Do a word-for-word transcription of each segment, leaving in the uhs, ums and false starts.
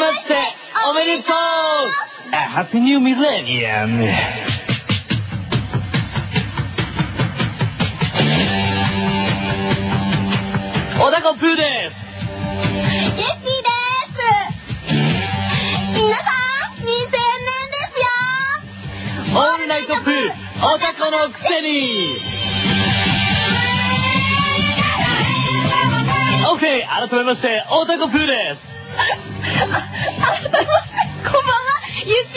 しておめでとう。ハッピーニューミレニアム。小田子プーです。 ゆっきーです。皆さん、にせんねんですよ。 オールナイトプー、おたこのくせに。オッケー、改めまして、おたこプーです。 改めまして、こんばんは、ゆっきーです。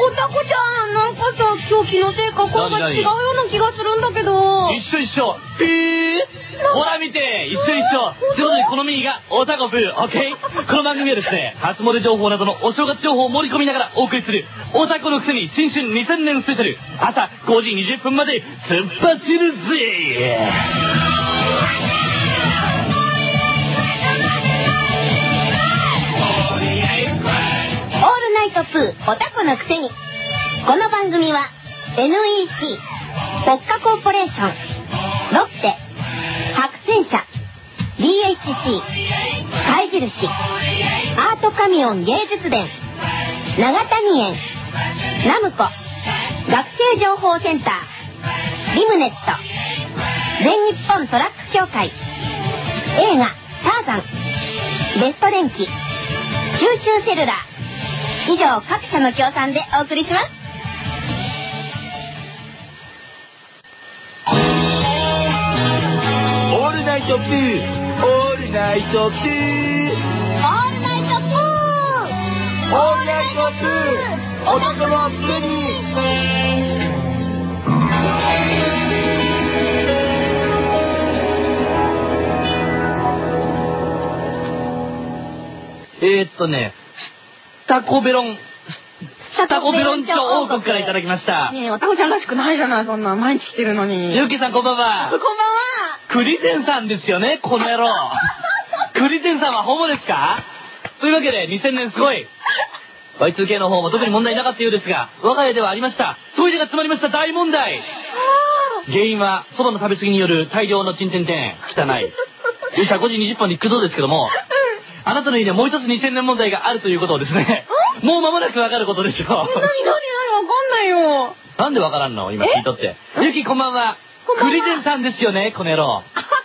おたこちゃん、なんかさ、今日気のせいか声が違うような気がするんだけど。 一緒一緒。ピー。ほら見て、一緒一緒。ということで、このミニがおたこプー、オッケー。この番組はですね、初詣情報などのお正月情報を盛り込みながらお送りする、おたこのくせに新春にせんねんスペシャル、朝ごじにじゅっぷんまで突っ走るぜ。 オールナイトプー、おたこのくせに。この番組は エヌイーシー ポッカコーポレーション、ロッテ、白戦車、ディーエイチシー、貝印、アートカミオン芸術伝、長谷園、ナムコ、学生情報センター、リムネット、全日本トラック協会、映画ターザン、ベスト電機、九州セルラー、以上各社の協賛でお送りします。 オールナイトプー、オールナイトプー、 オールナイトプー、 オールナイトプー、おたこのくせに。えーっとね、タコベロン、タコベロン町王国からいただきました。 ねえ、おたこちゃんらしくないじゃない、そんな。毎日来てるのに。 ゆうきさんこんばんは。 こんばんは。 クリゼンさんですよね、この野郎。クリゼンさんはホモですか？というわけで、にせんねんすごい。ワイツーケー の方も特に問題なかったようですが、我が家ではありました。トイレが詰まりました大問題。原因は、そばの食べ過ぎによる大量のチンテンテン。汚い。よっしゃ、ごじにじゅっぷんで行くぞですけども、あなたの家にはもう一つにせんねん問題があるということをですね、もう間もなくわかることでしょう。 なになになに、わかんないよ。 なんでわからんの今聞いとって。ゆきこんばんは。クリゼンさんですよね、この野郎。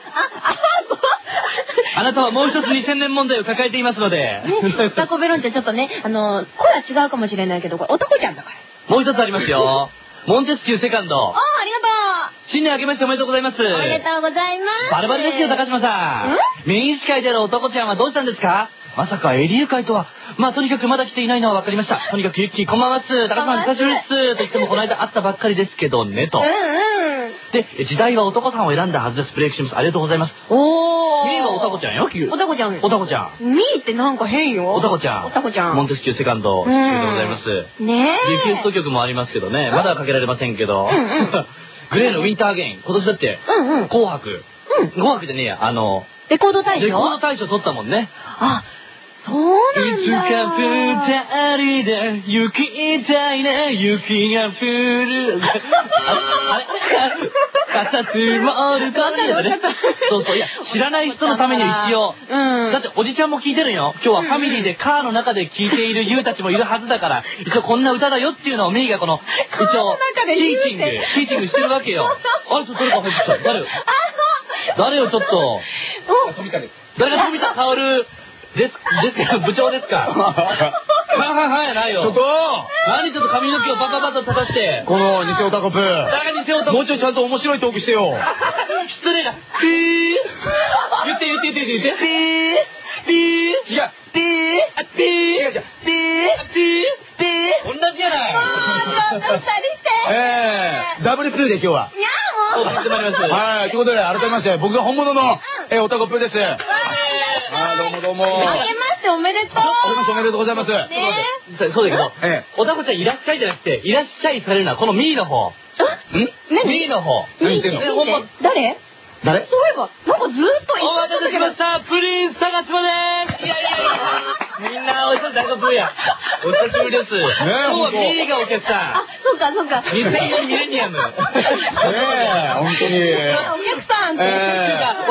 あなたはもう一つにせんねん問題を抱えていますので。 タコベロンってちょっとね、あの、声は違うかもしれないけど、これ、おたこちゃんだから。 もう一つありますよ。モンテスキューセカンド。 おー、ありがとう。 新年明けましておめでとうございます。 おめでとうございます。 バレバレですよ、高島さん。メイン司会である男ちゃんはどうしたんですか？まさかエリュー会とは。まあとにかくまだ来ていないのは分かりました。とにかくユッキーこんばんはっす。高島久しぶりっす。と言ってもこの間会ったばっかりですけどねと。 うんうん。 で、時代は男さんを選んだはずです。ブレイクします。ありがとうございます。 おー。 ミーはおたこちゃんよ。 おたこちゃん。 おたこちゃん。 ミーってなんか変よ。 おたこちゃん。 おたこちゃん。 モンテスキューセカンド、出演でございます。 ねえ。 リクエスト曲もありますけどね。まだはかけられませんけど。グレーのウィンターゲイン。今年だって、紅白。紅白でね、あの、 レコード大賞。 レコード大賞取ったもんね。 あ、そうなんだ。 いつか二人で行きたいね、雪が降る。あれ傘積もるかってね。そうそう、いや、知らない人のために一応。だっておじちゃんも聞いてるよ。今日はファミリーでカーの中で聞いているユウたちもいるはずだから、一応こんな歌だよっていうのをメイがこの、一応、ティーチング、ティーチングしてるわけよ。あれ、ちょっと誰か入ってきた。誰よ。誰よ、ちょっと。誰が富田薫。です、ですか、部長ですか。はいはいはいやないよ。ちょっと何ちょっと髪の毛をバカバカと立たして。 この偽オタコプー。 誰が偽オタコプー。 もうちょいちゃんと面白いトークしてよ。 失礼な。ピー。言って言って言って言って。ピー。ピー。違う。ピー。ピー。違う違う。ピー。ピー。ピー。同じじゃない。 もうちょっと二人して。 ええ、ダブルプーで今日は。 いやもう。 始まります。 はい、ということで改めまして僕が本物のえオタコプーです。ああ、どうもどうも。 あげましておめでとう。 あげましておめでとうございます。 ねそうだけど、 ええ、 おたこちゃんいらっしゃいじゃなくて、いらっしゃいされるのはこのミーの方。ん？ミーの方。 何言ってんの？ 誰？ 誰？ そういえば、なんかずーっとお待たせしました。プリンス高島です。いやいやいや。みんなお久しぶりだ。ブーや。お久しぶりです。今日はミーがお客さん。 あ、そうかそうか。 にせんよんミレニアム。ねえ、本当に。 お客さんって。 お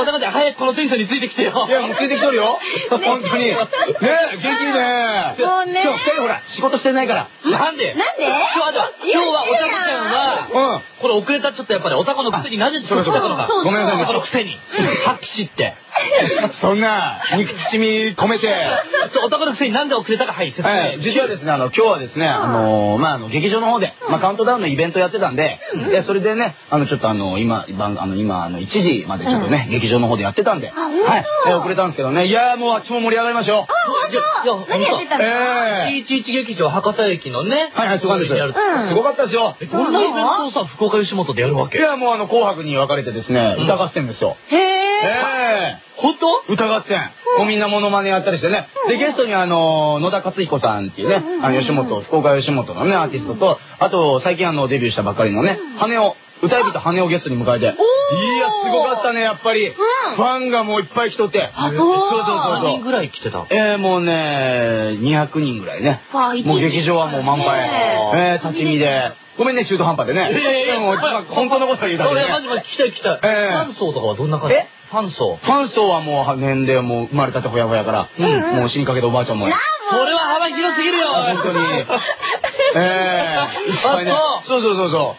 おたこちゃん、早くこのテンションについてきてよ。 いや、もうついてきとるよ。本当に。ねえ、元気いいね。 もうね。 今日二人ほら、仕事してないから。 なんでなんで？ 今日は、今日はおたこちゃんは、 うん。 これ遅れたちょっとやっぱりおたこのくせになぜ遅刻したのか。 ごめんなさいね。 このくせに。発揮しって。 そんな、憎しみ込めて。 おたこのくせになんで遅れたか、はい、説明。 実はですね、あの、今日はですね、あの、まあ、あの、劇場の方で、まあ、カウントダウンのイベントやってたんで、で、それでね、あの、ちょっとあの、今、あの、今、あの、いちじまでちょっとね、劇場の方でやってたんで、はい、遅れたんですけどね、いやもうあっちも盛り上がりましょう。 あ、ほんと？何やってたの？ ええ。 いちいち劇場博多駅のね。 はいはい、そうなんです。すごかったですよ。 どんなイベントをさ、福岡吉本でやるわけ？ いや、もうあの、紅白に分かれてですね、歌合戦ですよ。 へえ。 ええ。 本当？ 歌合戦。もうみんなモノマネやったりしてね。で、ゲストにあの、野田克彦さんっていうね、あの、吉本、福岡吉本のね、アーティストと、あと、最近あの、デビューしたばっかりのね、羽を、歌い人羽をゲストに迎えて。いや、すごかったね、やっぱり。ファンがもういっぱい来とって。そうそうそうそう。 何人ぐらい来てた？ えー、もうね、にひゃくにんぐらいね。もう劇場はもう満杯。えー、立ち見で。ごめんね、中途半端でね。でも、本当のことは言うだけで。 マジマジ聞きたい聞きたい。ファン層とかはどんな感じ？え？ファン層。 ファン層はもう年齢も生まれたてほやほやから、もう死にかけたおばあちゃんも。 それは幅広すぎるよ。 本当に。ええ。いっぱいね。そうそうそうそう。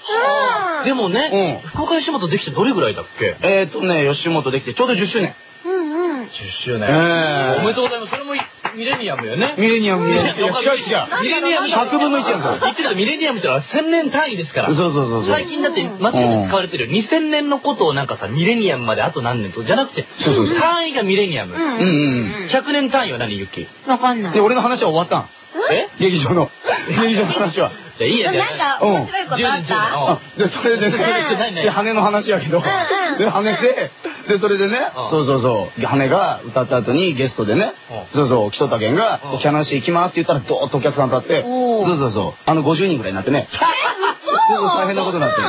でもね、福岡吉本できてどれぐらいだっけ？ えっとね、吉本できてちょうどじゅっしゅうねん。 うんうん。 じゅっしゅうねん。 ええ。 おめでとうございます。それもミレニアムよね。 ミレニアム、ミレニアム。違う違う。 ミレニアムひゃくぶんのいちやんか。 言ってたミレニアムってのはせんねん単位ですから。 そうそうそうそう。 最近だって間違って使われてるよ。にせんねんのことをなんかさ、ミレニアムまであと何年とじゃなくて、単位がミレニアム。 うんうん。 ひゃくねん単位は何、ユキ？ わかんない。 で、俺の話は終わったん。 え？ 劇場の。劇場の話は。 じゃあいいや、 なんか面白いことあった？ で、それでね、で、羽の話やけど、で、羽で、で、それでね、そうそうそう、羽が歌った後にゲストでね、そうそう、来とったけんが、キャナシー行きますって言ったら、ドーッとお客さん立って、そうそうそう、あのごじゅうにんぐらいになってね、大変なことになって。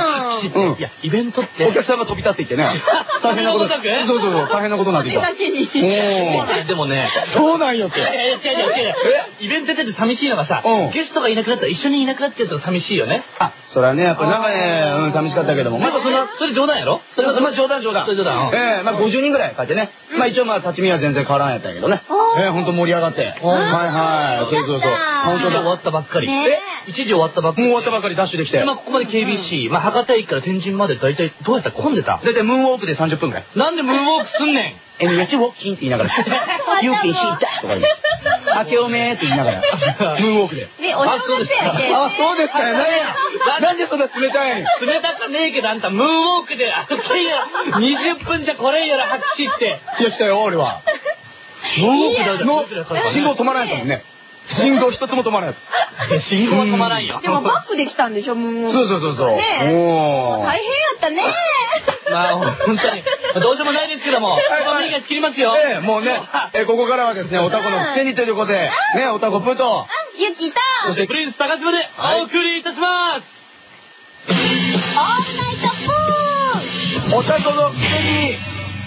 うん。 いや、イベントって。 お客さんが飛び立っていってね、大変なこと。そうそうそう、大変なことになっていた。 でもね、 そうなんよって。 いやいや、違う違う違う。イベントって寂しいのがさ、ゲストがいなくなったら一緒にいなくなっちゃうと寂しいよね。 あ、それはね、やっぱなんかね、寂しかったけども。 まだそんな、それ冗談やろ？ それは、まあ冗談冗談。 それ冗談。 ええ、まあごじゅうにんぐらい買ってね。まあ一応まあ立ち見は全然変わらんやったんやけどね。ええ、ほんと盛り上がって。はいはい。そうそうそう。 本当に終わったばっかり。え？一時終わったばっかり。 もう終わったばっかりダッシュできて。 今ここまで ケービーシー、まあ博多駅から天神まで大体どうやったら混んでた？ 大体ムーンウォークでさんじゅっぷんぐらい。 なんでムーンウォークすんねん？ え、やちウォッキンって言いながら。ユーキンシータとか言う。明けおめーって言いながら。ムーンウォークで。 ね、お正月やね。 あ、そうですかよね。なんでそんな冷たいの？ 冷たくねえけどあんたムーンウォークで歩けんやろ。にじゅっぷんじゃこれんやろ拍手って。 いや、したよ、俺は。 ムーンウォークだの信号止まらないともんね。信号一つも止まらない。 信号は止まらんよ。 でもバックできたんでしょ、もう。 そうそうそうそう。 ねえ。大変やったね。 まあ、本当に。どうしようもないですけども、このミニが切りますよ。 ええ、もうね、え、ここからはですね、おたこのくせにということで、ね、おたこプと、 ゆきと、 そしてプリンス高島でお送りいたします。 オールナイトプーおたこのくせに。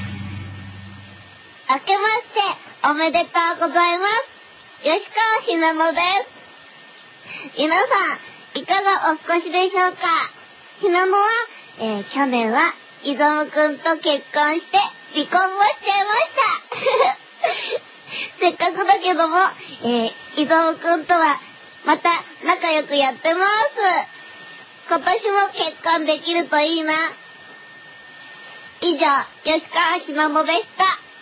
明けましておめでとうございます。吉川ひなのです。皆さん、いかがお過ごしでしょうか？ひなのは、えー、去年は、イゾムくんと結婚して離婚もしちゃいました。せっかくだけども、えー、イゾムくんとは、また仲良くやってます。今年も結婚できるといいな。以上、吉川ひなのでした。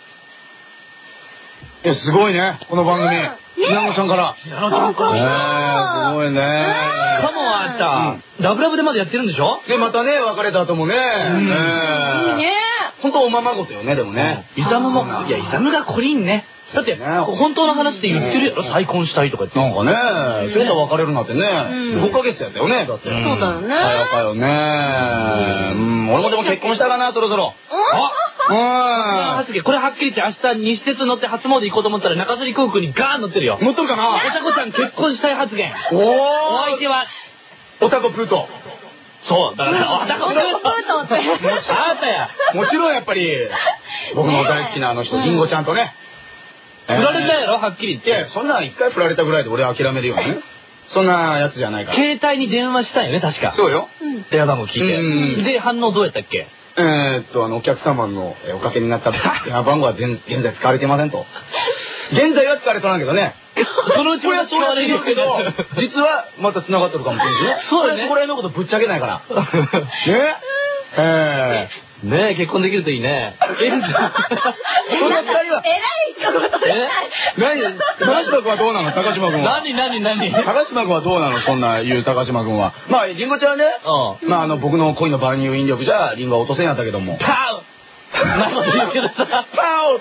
え、すごいね、この番組。ひなのちゃんから。 ひなのちゃんから。 えー、すごいね。 かもあんた、ラブラブでまだやってるんでしょ？ で、またね、別れた後もね。 いいね。 ほんとおままごとよね、でもね。 イザムも、いや、イザムがコリンね。だって、本当の話で言ってるやろ、再婚したいとか言って。 なんかね、それと別れるなんてね、ごかげつやったよね、だって。 そうだよね。 早かよね。うん、俺もでも結婚したかな、そろそろ。 あっこれはっきり言って明日西鉄乗って初詣行こうと思ったら中吊り航空にガーン乗ってるよ。 乗っとるかな？ おたこちゃん結婚したい発言。 おお相手は、 おたこプート。 そう、だから、おたこプートって。 あなたや。 もちろんやっぱり、僕の大好きなあの人、りんごちゃんとね。 振られたやろ、はっきり言って。 いや、そんな一回振られたぐらいで俺は諦めるよね。そんなやつじゃないから。 携帯に電話したよね、確か。 そうよ。 電話番号聞いて。で、反応どうやったっけ？ えーっと、あの、お客様のおかけになった電話番号は現在使われていませんと。現在は使われてないけどね。 そのうちは使われるけど、 実はまた繋がってるかもしれないね。 そうだね。 そこら辺のことぶっちゃけないから。ねえ。 ねえ、結婚できるといいね。えるんだ。 そんな二人は。 偉い人のことえ何高島君はどうなの高島君は。 何何何高島君はどうなのそんな言う高島君は。まあ、りんごちゃんはね、まあ、あの、僕の恋の万有引力じゃ、りんごは落とせんやったけども。 パウなるほど言うけどさ。 パオって。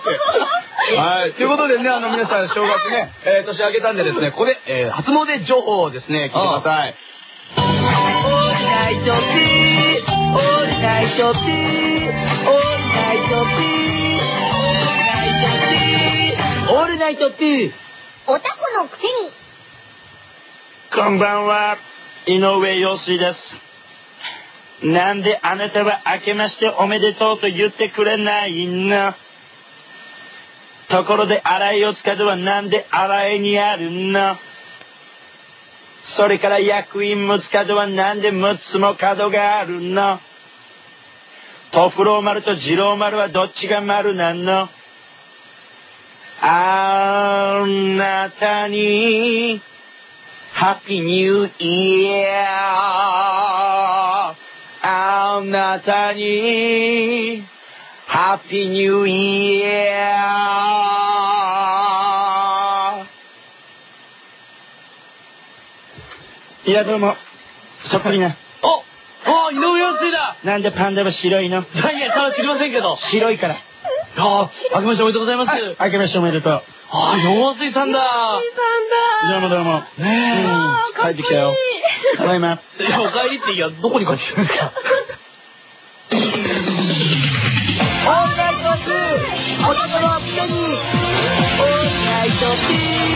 はい。ということでね、あの、皆さん、正月ね、えー、年明けたんでですね、ここで、えー、初詣情報をですね、聞いてください。オールナイトピー、オールナイトピー、オールナイトピー、オールナイトピー。 おたこのくせに。 こんばんは、井上陽水です。なんであなたは明けましておめでとうと言ってくれないの？ところで洗い四つ角はなんで洗いにあるの？それから役員六つ角はなんで六つも角があるの？とふろう丸と次郎丸はどっちが丸なの？あなたにハッピーニューイヤー、あなたにハッピーニューイヤー。いやどうも、そっくりな。 おお、井上陽水だ。 なんでパンダは白いの？ いや、それは知りませんけど。 白いから。 ああ、明けましておめでとうございます。 明けましておめでとう。 ああ、陽水さんだ。 どうもどうも。 ねえ。帰ってきたよ。ただいま。 いや、お帰りって、いや、どこに帰ってきたんですか？ オールナイトピー、おたこのくせに。オールナイトピ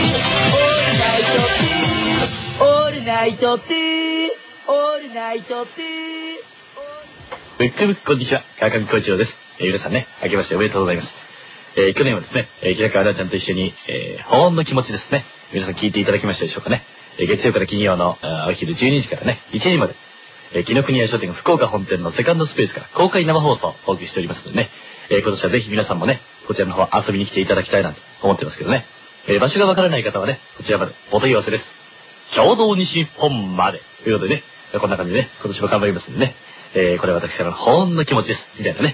ー、オールナイトピー、オールナイトピー、オールナイトピー。 ぶっくぶっこんにちは、川上浩一郎です。えー、皆さんね、明けましておめでとうございます。えー、去年はですね、えー、木坂あらちゃんと一緒に、えー、保温の気持ちですね。皆さん聞いていただきましたでしょうかね。えー、月曜から金曜のお昼じゅうにじからね、いちじまで、えー、紀ノ国屋商店福岡本店のセカンドスペースから公開生放送をお送りしておりますのでね、えー、今年はぜひ皆さんもね、こちらの方遊びに来ていただきたいなと思ってますけどね。えー、場所がわからない方はね、こちらまでお問い合わせです。共同西本まで。ということでね、こんな感じでね、今年も頑張りますんでね、えー、これは私からの保温の気持ちです。みたいなね。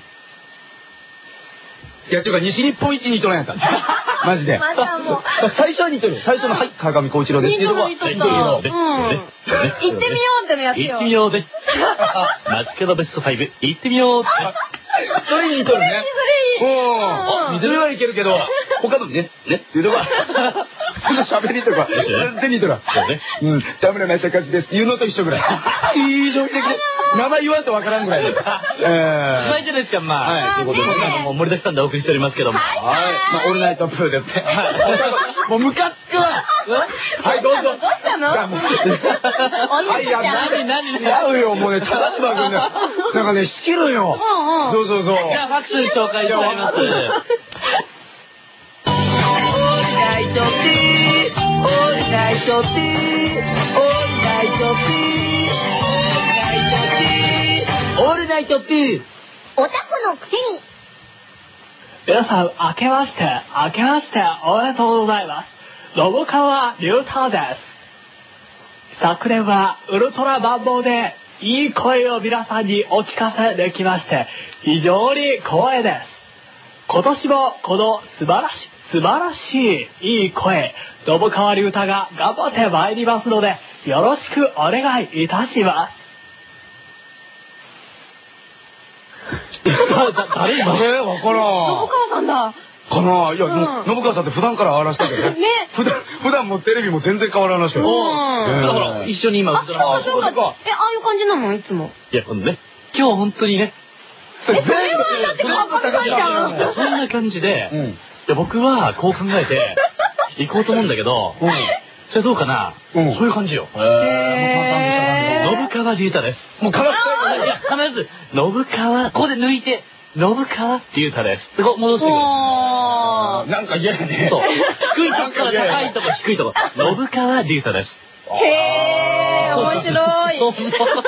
いや、っていうか、西日本一にとらんやったんですマジで。 まだもう。 最初は似てる。最初の、はい、川上浩一郎です。 似とる似とった。うん。行ってみようってのやつよ。 行ってみようぜ。街角ベストファイブ、行ってみようぜ。 それに似とるね。うん。似てるはいけるけど、他のね、ね、っていうのは、普通の喋りとか、全然似とるわ。うん。田村正和です。言うのと一緒ぐらい。非常に的に。名前言わんとわからんぐらいで。ええ。ないじゃないですか、まあ。はい、ということで、もう盛りだくさんでお送りしておりますけども。はい。 まあ、オールナイトプーですね。はい。もうムカつくわ。はい、どうぞ。 どうしたの？ はい、や、何、何、合うよ、もうね、高島君ね、なんかね、仕切るよ。そうそうそう。 じゃあ、ファックスに紹介してもらいます。オールナイトピー、オールナイトピー、オールナイトピー。オールナイトピー。 おたこのくせに。 皆さん、明けまして、明けましておめでとうございます。信川龍太です。昨年はウルトラマンボウでいい声を皆さんにお聞かせできまして、非常に光栄です。今年もこの素晴らしい、素晴らしいいい声、信川龍太が頑張ってまいりますので、よろしくお願いいたします。 誰今ね、わからん。 信川さんだ。 かな、いや、信川さんって普段からあらしたけどね。ね。普段、普段もテレビも全然変わらないしけど。 だから、一緒に今、 あ、そうか、そうか。え、ああいう感じなのいつも。 いや、ほんとね。今日本当にね。 え、それはだって頑張ったじゃん。 そんな感じで、いや、僕はこう考えて、行こうと思うんだけど、それどうかな、そういう感じよ。信川龍太です。もう必ず、必ず、信川、ここで抜いて、信川龍太です。こう戻してくる。 なんか嫌やね。 そう。低いとこから高いとこ、低いとこ。信川龍太です。 へー、面白い。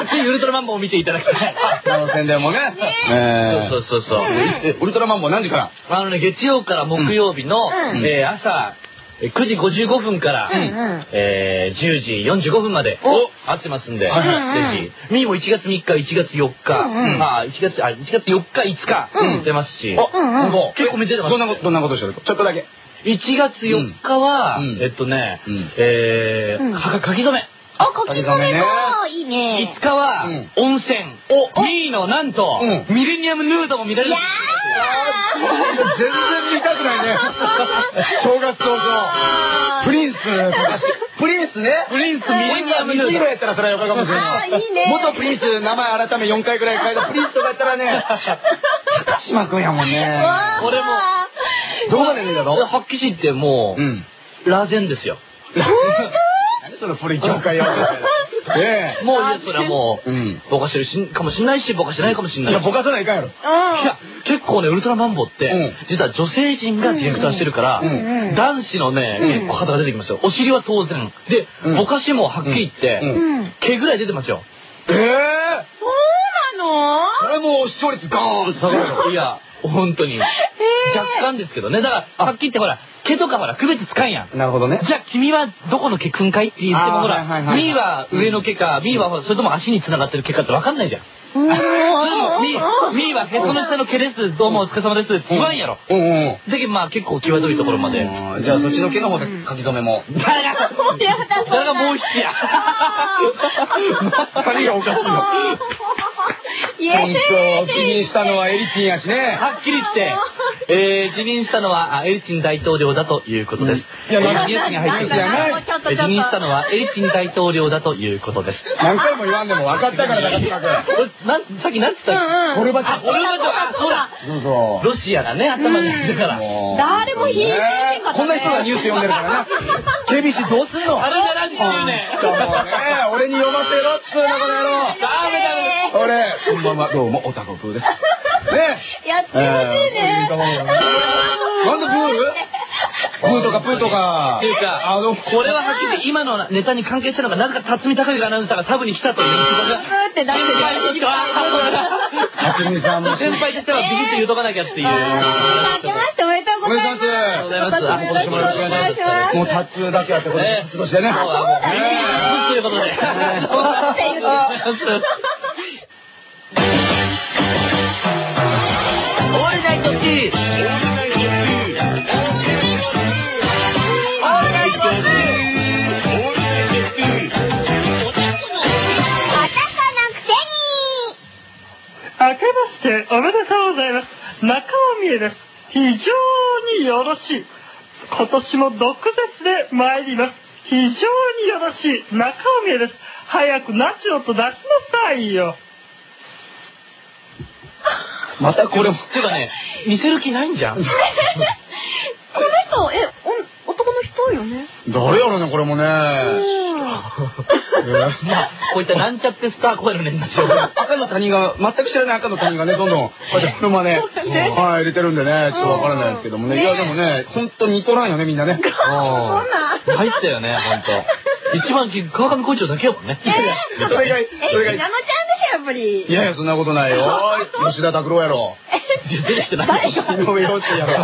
ぜひウルトラマンボを見ていただきたい。 あの宣伝もね。 そうそうそうそう。 ウルトラマンボ何時から？ あのね、月曜から木曜日の朝くじごじゅうごふんからじゅうじよんじゅうごふんまで会ってますんで、ぜひ。ミーもいちがつみっか、いちがつよっか、あ、いちがつ、あ、いちがつよっか、いつか出ますし、結構見てます。 どんなこと、どんなことしてる？ちょっとだけ。 いちがつよっかは、えっとね、えー、はか、書き初め。 あ、書き初めか。いいね。 いつかは、温泉。お、ミーのなんと、ミレニアムヌードも見られる。 全然見たくないね。正月早々。プリンス、プリンスね。 プリンスミレニアムヌード。 ヒーローやったらそれはよかかもしれない。 いいね。 元プリンス、名前改めよんかいぐらい変えたプリンスとかやったらね、高島くんやもんね。 これも、 どこまで見たの？ 発揮しってもう、ラーゼンですよ。 何その古い業界やええ。もういや、それはもう、ぼかしてるかもしんないし、ぼかしてないかもしんない。 いや、ぼかさないかんやろ。 いや、結構ね、ウルトラマンボって、実は女性陣がディレクターしてるから、男子のね、結構方が出てきますよ。お尻は当然。で、ぼかしもはっきり言って、毛ぐらい出てますよ。 ええ。 そうなの？ これもう視聴率ガーンって下がるの。 いや、本当に。若干ですけどね。だから、はっきり言ってほら、毛とかほら、区別つかんやん。 なるほどね。 じゃあ君はどこの毛くんかいって言ってもほら、ミーは上の毛か、ミーはほら、それとも足に繋がってる毛かってわかんないじゃん。ミーはヘッドの下の毛です、どうもお疲れ様ですって言わんやろ。だけどまあ結構際どいところまで。 じゃあそっちの毛の方で書き初めも。 誰が、誰がもう一つや。 何がおかしいの？本当、辞任したのはエリチンやしね。 はっきり言って、えー、辞任したのはエリチン大統領だということです。 いや、ニュースに入ってきたよね。 辞任したのはエリチン大統領だということです。 何回も言わんでも分かったから高島君。 さっき何つったっけ？ゴルバチョフ。ゴルバチョフ。そうだ。 そうそう。 ロシアがね、頭にいるから。 誰も引いてないからね。 こんな人がニュース読んでるからな。ケビシどうすんの？ あれじゃ何してるね。 俺に読ませろっつうのこの野郎。 ダメダメ。 俺、こんばんは、どうも、オタコプーです。ね。 やってほしいね。 なんでプー？プーとかプーとか。 っていうか、あの、これははっきり言って今のネタに関係したのが、なぜか辰巳孝之アナウンサーがサブに来たという。 ってなって辰巳さんも先輩としてはビシッと言うとかなきゃっていう。 明けましておめでとうございます。 おめでとうございます。今年もよろしくお願いします。 もうタツだけあって、これ、今年でね。 そうだ、もう。ということで。オールナイトティー。 明けましておめでとうございます。中尾美恵です。非常によろしい。今年も毒舌で参ります。非常によろしい。中尾美恵です。早くナチをと出しなさいよ。 またこれも。てかね、見せる気ないんじゃん。 この人、え、お、男の人よね。 誰やろね、これもね。 まあ、こういったなんちゃってスター声のねんなっちゃう。 赤の他人が、全く知らない赤の他人がね、どんどん、こうやって車ね、はい、入れてるんでね、ちょっとわからないですけどもね。いや、でもね、ほんと似とらんよね、みんなね。 入ったよね、ほんと。一番川上校長だけやもんね。 それが、それが。 え、ナノちゃんでしょ、やっぱり。 いやいや、そんなことないよ。吉田拓郎やろ。 出てきてない。 井上陽水やろ。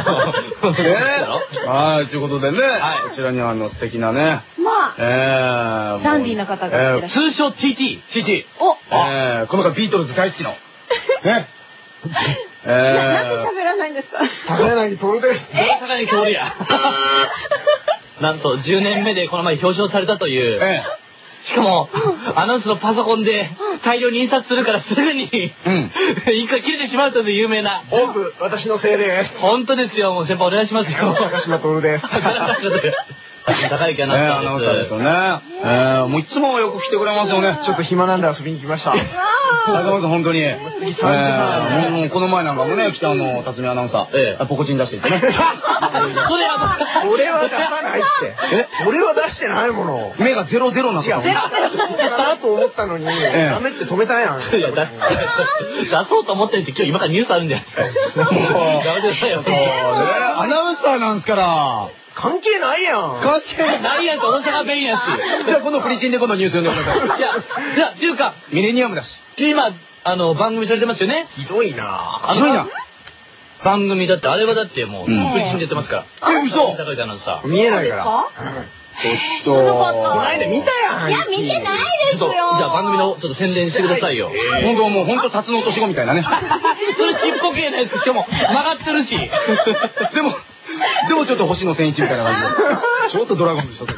はい、ということでね、こちらにはあの素敵なね。 まあ。 ええ。 ダンディーな方がいらっしゃる。 通称 ティーティー。 ティーティー。 お。 ええ、この方ビートルズ大好きの。ね。 えー。なんで喋らないんですか？ 喋らないに通るです。 高に通るや。なんとじゅうねんめでこの前表彰されたという。ええ。しかも、アナウンスのパソコンで大量に印刷するからすぐに、うん。一回切れてしまうという有名な。 オープ、私のせいです。 本当ですよ、もう先輩お願いしますよ。 高島徹です。 高いかな。 アナウンサーですよね。えー、もういつもよく来てくれますよね。ちょっと暇なんで遊びに来ました。ありがとうございます、本当に。えー、もうこの前なんかもね、来たあの、辰巳アナウンサー、ポコチン出していってね。それは、俺は出さないって。え俺は出してないもの。 目がゼロゼロなの。 違う。ゼロゼロかなと思ったのに、ダメって止めたやん。 いや、出そうと思ってるって今日今からニュースあるんじゃないですか。ダメですよ。 アナウンサーなんですから。 関係ないやん。 関係ないやんと大阪弁やし。 じゃあ、このフリチンでこのニュース読んでください。 いや、じゃあ、っていうか、 ミレニアムだし。 今、あの、番組されてますよね。 ひどいなあひどいな。 番組だって、あれはだってもう、フリチンでやってますから。 え、嘘高いかなさ。 見えないから。 ちょっと。 この間見たやん。 いや、見てないですよ。 じゃあ番組のちょっと宣伝してくださいよ。 本当もう本当タツノオトシゴみたいなね。 それちっぽけなやつ、でも曲がってるし。 でも、でもちょっと星野千一みたいな感じで。ちょっとドラゴンでしょ。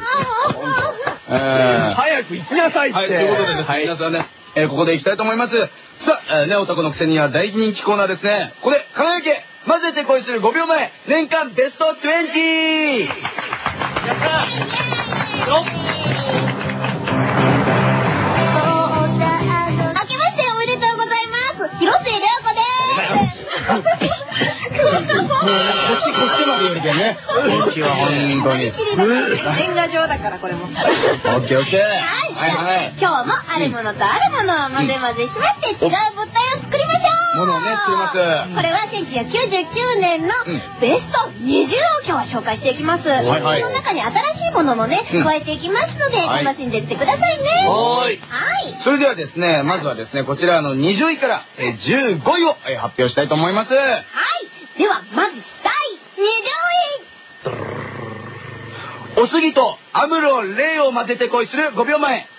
早く行きなさいって。 はい、ということでですね、皆さんね、えー、ここで行きたいと思います。さあ、えー、ね、オタクのくせには大人気コーナーですね。ここで、輝け混ぜて恋するごびょうまえ、年間ベストにじゅう！やったよっ明けましておめでとうございます。広末涼子です。 もう、こっち、こっちまでよりでね。こっちは本当に。 年賀状だからこれも。 オッケーオッケー。 はい、はい、今日もあるものとあるものを混ぜ混ぜしまして、違う物体を作りましょう。 ものをね、作ります。 これはせんきゅうひゃくきゅうじゅうきゅうねんのベストにじゅうを今日は紹介していきます。その中に新しいものもね、加えていきますので、楽しんでいってくださいね。 はい。 はい。 それではですね、まずはですね、こちらのにじゅういからじゅうごいを発表したいと思います。 はい。では、まずだいにじゅうい。 おすぎとアムロレイを混ぜて恋するごびょうまえ。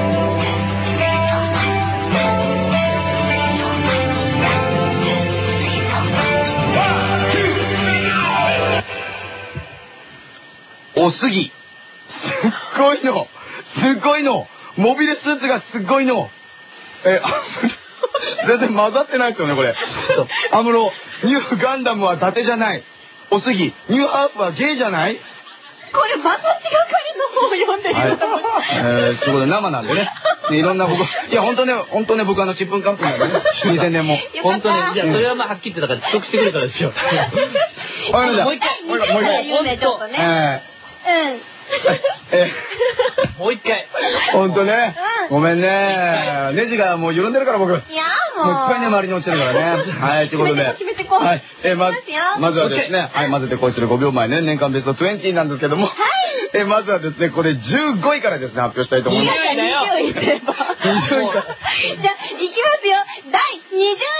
おすぎ。すっごいの。すっごいの。モビルスーツがすっごいの。え、全然混ざってないですよね、これ。アムロ、ニューガンダムは伊達じゃない。おすぎ、ニューハーフはゲイじゃない。 これ、バトチ係の方を読んでるよ。 えー、ということで生なんでね。いろんな僕、いや、本当ね、本当ね、僕あの、ちっぷんかんぷんなんでね。にせんねんも。 本当ね、いや、それはまあ、はっきり言ってたから、遅刻してくれたらですよ。 もう一回、もう一回、もう一回。 言うね、ちょっとね。 うん。 えもう一回。 ほんとね。ごめんね。ネジがもう緩んでるから僕。いやもう。 もういっぱいね、周りに落ちてるからね。はい、ということで。 閉めてこう。 はい。え、ま、まずはですね、はい、混ぜて恋するごびょうまえね、年間ベストにじゅうなんですけども。はい。え、まずはですね、これじゅうごいからですね、発表したいと思います。 にじゅういだよ。 にじゅういってば。 にじゅういか。 じゃあ、いきますよ。だいにじゅういです。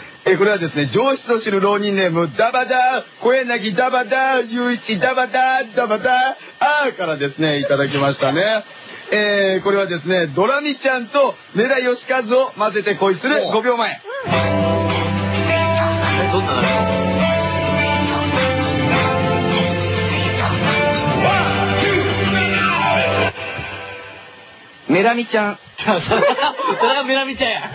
え、これはですね、上質を知る浪人ネーム、ダバダー、小柳ダバダー、ゆういちダバダー、ダバダー、あーからですね、いただきましたね。えー、これはですね、ドラミちゃんとメラヨシカズを混ぜて恋するごびょうまえ。 どんなのメラミちゃん。 それがメラミちゃんや。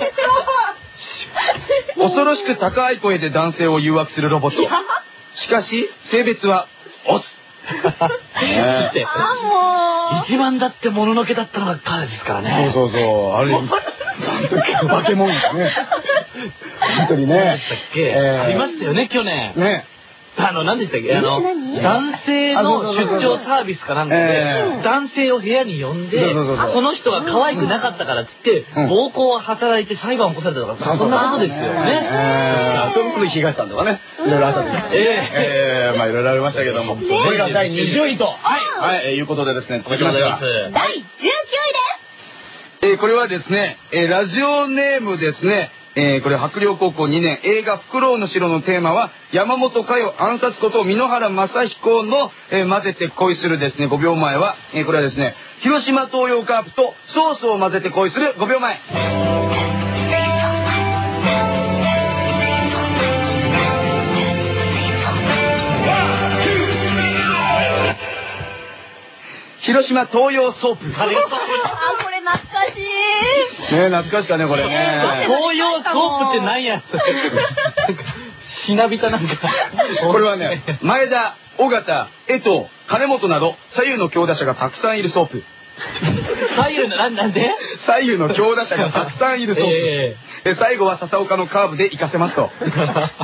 恐ろしく高い声で男性を誘惑するロボット。しかし、性別はオス。 だって、一番だってもののけだったのが彼ですからね。 そうそうそう。あれ、化け物ですね。本当にね。 ありましたよね、去年。 ね。 あの、何でしたっけあの、男性の出張サービスかなんかで、男性を部屋に呼んで、その人が可愛くなかったからっつって、暴行を働いて裁判を起こされたとか、そんなことですよね。 それもその東さんとかね、いろいろあったんです。ええ、まあいろいろありましたけども。これがだいにじゅういと、はい、いうことでですね、届きました。 だいじゅうきゅういです。 えー、これはですね、えー、ラジオネームですね、えー、これ白陵高校にねん映画フクロウの城のテーマは山本佳代暗殺こと箕原正彦の、えー、混ぜて恋するですねごびょうまえは、えー、これはですね広島東洋カープとソースを混ぜて恋するごびょうまえ。広島東洋ソープ。 あ、これ懐かしい。 ね、懐かしかね、これね。 東洋ソープって何や。ひなびたなんか。 これはね、前田、尾形、江藤、金本など、左右の強打者がたくさんいるソープ。 左右の、なんで左右の強打者がたくさんいるソープ。えー、最後は笹岡のカーブで行かせますと。はい、という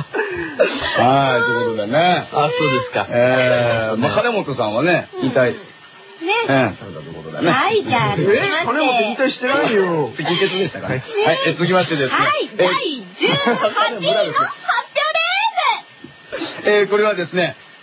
ことでね。 あ、そうですか。 えー、まあ、金本さんはね、引退。 ね。 ええ、そうだということだね。 はい、じゃあ、続きまして。 金本引退してないよ。近鉄でしたかね。はい、え、続きましてですね。 はい、だいじゅうはちいの発表です。 えー、これはですね、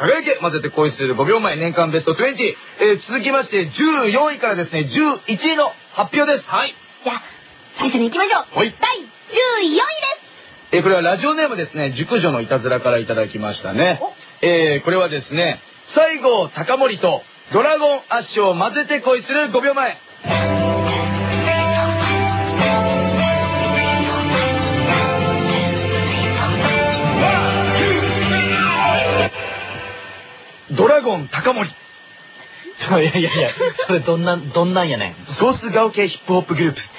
輝け混ぜて恋するごびょうまえ年間ベストにじゅう。えー、続きましてじゅうよんいからですね、じゅういちいの発表です。はい。 じゃあ、最初に行きましょう。 はい。 だいじゅうよんいです。 えー、これはラジオネームですね、熟女のいたずらからいただきましたね。えー、これはですね、西郷隆盛とドラゴンアッシュを混ぜて恋するごびょうまえ。ドラゴン高森。 いやいやいや、それどんな、どんなんやねん。 ソース顔系ヒップホップグループ。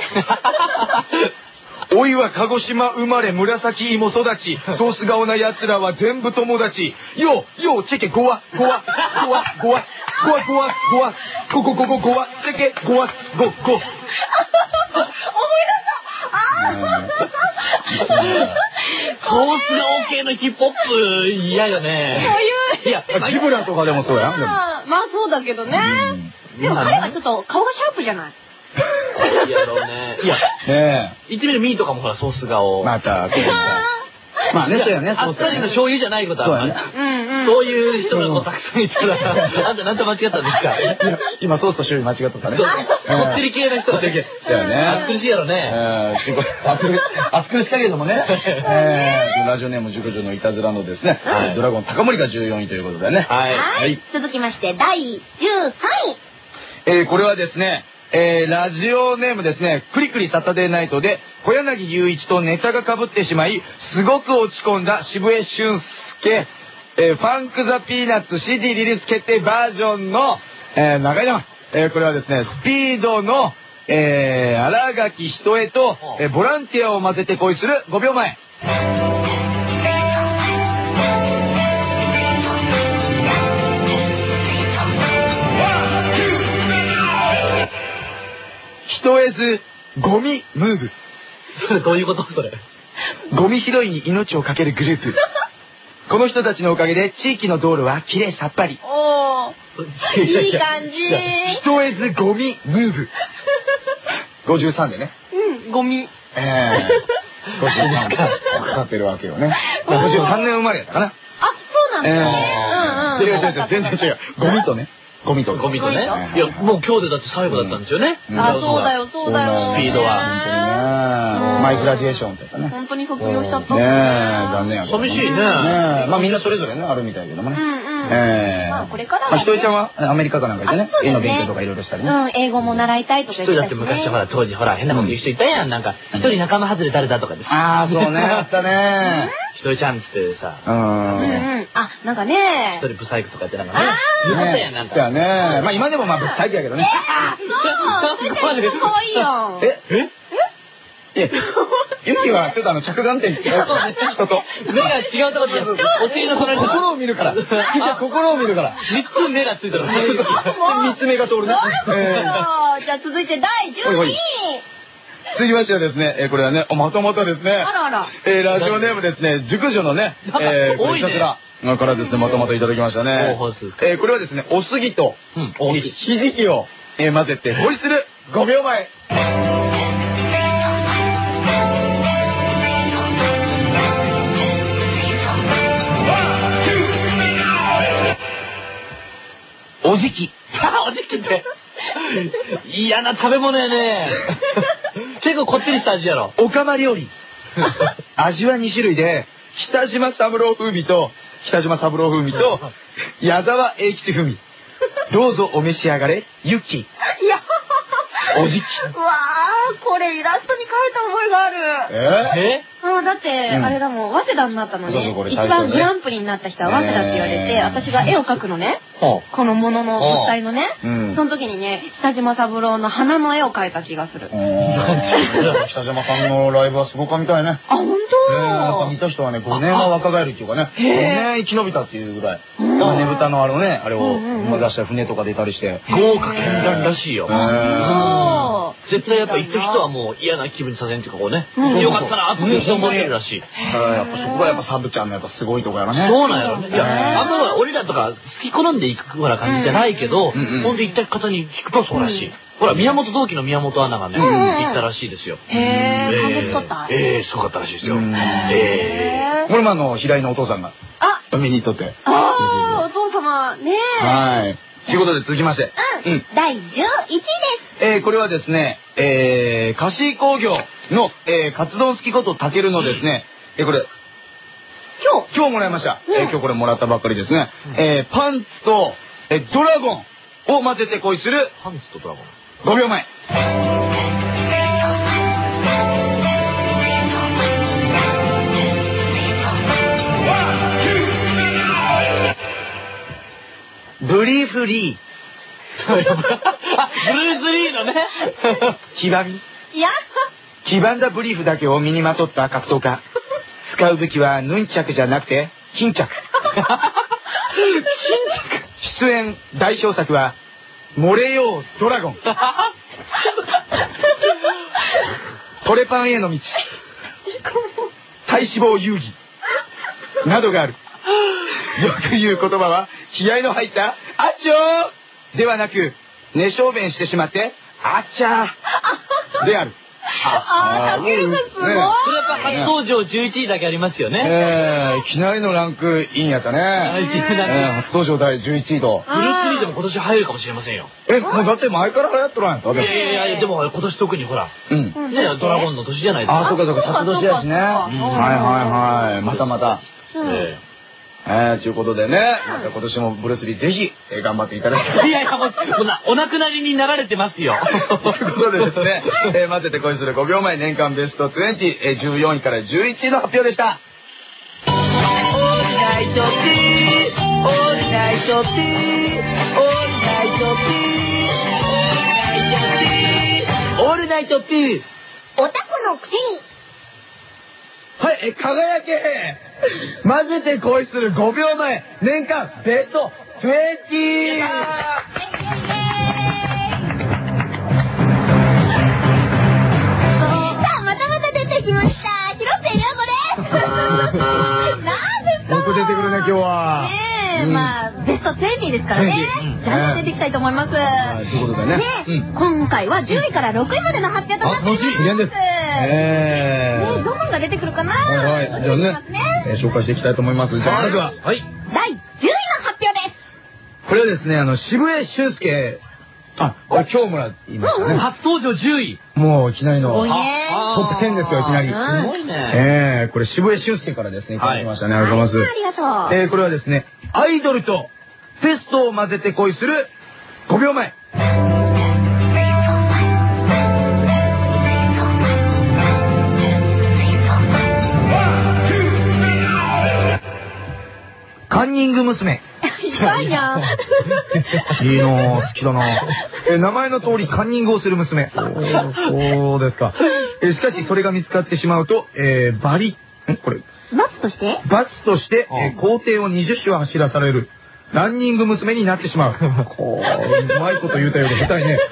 おいは鹿児島生まれ紫芋育ち。ソース顔な奴らは全部友達。よう、よう、チェケゴワ、ゴワ、ゴワ、ゴワ、ゴワ、ゴワ、ゴワ、ゴゴゴゴゴワ、チェケゴワ、ゴゴ。思い出した。あソース顔系のヒップホップ嫌よね。 そういう。 いや、 ジブラとかでもそうやん。 まあそうだけどね。でも彼はちょっと顔がシャープじゃない。 いやろうね。いや、 ね言ってみるミーとかもほらソース顔。 また、まあね、そうやね、 あっさりの醤油じゃないことはね。そういう人がこうたくさんいたら、あんたなんと間違ったんですか。 今ソースと醤油間違っとったね。 こってり系の人がね。 そうやね。 苦しいやろね。 暑苦しかけどもね。ラジオネーム熟女のいたずらのですね、ドラゴン高森がじゅうよんいということでね。 はい。続きましてだいじゅうさんい。 えー、これはですね、えー、ラジオネームですね、クリクリサタデーナイトで小柳雄一とネタが被ってしまい、すごく落ち込んだ渋江俊介、えー、ファンクザピーナッツ シーディー リリース決定バージョンの、えー、長いな、えー、これはですね、スピードの、えー、新垣人へと、えー、ボランティアを混ぜて恋するごびょうまえ。ひとえずゴミムーブ。 それどういうことそれ。 ゴミ拾いに命をかけるグループ。この人たちのおかげで地域の道路はきれいさっぱり。 おー、いい感じ。 ひとえずゴミムーブ。ごじゅうさんでね。 うん、ゴミ。 ええー。ごじゅうさんかかってるわけよね。ごじゅうさんねん生まれやったかな。 あ、そうなんですね。うんうん。 違う違う違う、全然違う。ゴミとね。ゴミとゴミとね。いや、もう今日でだって最後だったんですよね。 あ、そうだよ、そうだよ。 スピードは。 マイグラディエーションってやったね。 本当に卒業しちゃった。 ねえ、残念やけど。 寂しいね。 まあみんなそれぞれね、あるみたいけどもね。 うんうん。 ええ。 まあこれからは。ひとりちゃんはアメリカかなんか行ってね、絵の勉強とかいろいろしたりね。 うん、英語も習いたいとか言ってたし。一人だって昔ほら、当時ほら、変なこと言う人いたやん。なんか、一人仲間外れ誰だとかで。 ああ、そうね、あったね。 ひとりちゃんつってさ。 うん。 うん。あ、なんかね。 一人ブサイクとか言ってなんかね。言ってたやん、なんか。 そうやね。まあ今でもまあブサイクやけどね。 そう、かわいいやん。 えええユキはちょっとあの着眼点違う人と目が違うところでお尻の隣に心を見るから心を見るから三つ目がついたら三つ目が通るね。 じゃあ続いてだいじゅうにい。 続きましてはですね、これはね、またまたですね、 あらあら、 ラジオネームですね、熟女のね、 多いねからですね、またまたいただきましたね。これはですね、おすぎとひじきを混ぜて恋するごびょうまえ。おじき。 おじきって嫌な食べ物やね。結構こってりした味やろ。 おかま料理。味はにしゅるいで、北島三郎風味と北島三郎風味と矢沢永吉風味。どうぞお召し上がれ、ゆき。いや、おじき。 うわー、これイラストに描いた覚えがある。 ええ？もうだってあれだもん、早稲田になったのね。一番グランプリになった人は早稲田って言われて、私が絵を描くのね。このものの物体のね。その時にね、北島三郎の花の絵を描いた気がする。 北島さんのライブはすごかみたいね。 あ、本当？ 見た人はね、ごねんは若返るっていうかね、ごねん生き延びたっていうぐらい。ねぶたのあのね、あれを出した船とか出たりして。 豪華絢爛らしいよ。絶対やっぱ行った人はもう嫌な気分にさせんっていうかこうね、よかったなって人もいるらしい。 やっぱそこがやっぱサブちゃんのやっぱすごいとこやろね。 そうなんやろね。いや、あんま俺らとか好き好んで行くような感じじゃないけど、ほんで行った方に聞くとそうらしい。ほら、宮本同期の宮本アナがね、行ったらしいですよ。 へえ、楽しかった。 ええ、すごかったらしいですよ。ええ。 これもあの、平井のお父さんが。 あ、 見に行っとって。 ああ、お父ねえ。 はい。ということで続きまして。 うん。だいじゅういちいです。 えー、これはですね、えー、菓子工業の、えー、カツ丼好きことたけるのですね、えー、これ、今日今日もらいました。えー、今日これもらったばっかりですね。えー、パンツと、えー、ドラゴンを混ぜて恋する、 パンツとドラゴン。 ごびょうまえ。ブリーフリー。 ブルース・リーのね。 黄ばみ。 いや。 黄ばんだブリーフだけを身にまとった格闘家。使う武器はヌンチャクじゃなくて、巾着。出演代表作は、漏れようドラゴン。トレパンへの道。体脂肪遊戯。などがある。よく言う言葉は、気合の入った、あっちょーではなく、寝小便してしまって、あっちゃーである。 ああ、たけるさんすごい。それやっぱ初登場じゅういちいだけありますよね。 ええ、いきなりのランクインやったね。初登場第じゅういちいと。 ブルース・リーでも今年入るかもしれませんよ。 え、もうだって前から流行っとらんやった。 いやいやいや、でも今年特にほら。 うん。 ね、ドラゴンの年じゃないですか。 あ、そうかそうか、辰年やしね。はいはいはい。またまた。ええ。えー、ということでね、また今年もブルース・リーぜひ、えー、頑張っていただきたい。 いやいや、もう、そんな、お亡くなりになられてますよ。 ということでですね、えー、混ぜて恋するごびょうまえ年間ベストにじゅう、えー、じゅうよんいからじゅういちいの発表でした。オールナイトティー、オールナイトティー、オールナイトティー、オールナイトティー、 おたこのくせに。 はい、え、輝け混ぜて恋するごびょうまえ年間ベストにじゅう。さあ、またまた出てきました。広末涼子です。なんですか。 僕出てくるね、今日は。 ねえ、まあ、ベストにじゅうですからね。じゃんじゃん出ていきたいと思います。ということでね。 今回はじゅういからろくいまでの発表となっています。 記念です。ええ。どんが出てくるかな。 はいはい。じゃあね、紹介していきたいと思います。じゃあまずは、 はい。だいじゅういの発表です。 これはですね、あの、渋谷俊介。あ、これ今日もらいましたね。 初登場じゅうい。 もういきなりのトップじゅうですよ、いきなり。 すごいね。 ええ、これ渋谷俊介からですね、いただきましたね。ありがとうございます。 ありがとう。 えー、これはですね、アイドルとペストを混ぜて恋するごびょうまえ。カンニング娘。 痛いな。 いいなぁ、好きだなぁ。え、名前の通りカンニングをする娘。そうですか。え、しかしそれが見つかってしまうと、えー、バリ、んこれ。 罰として罰として、えー、校庭をにじゅっしゅは走らされる。ランニング娘になってしまう。こう、うまいこと言うたようで下手いね。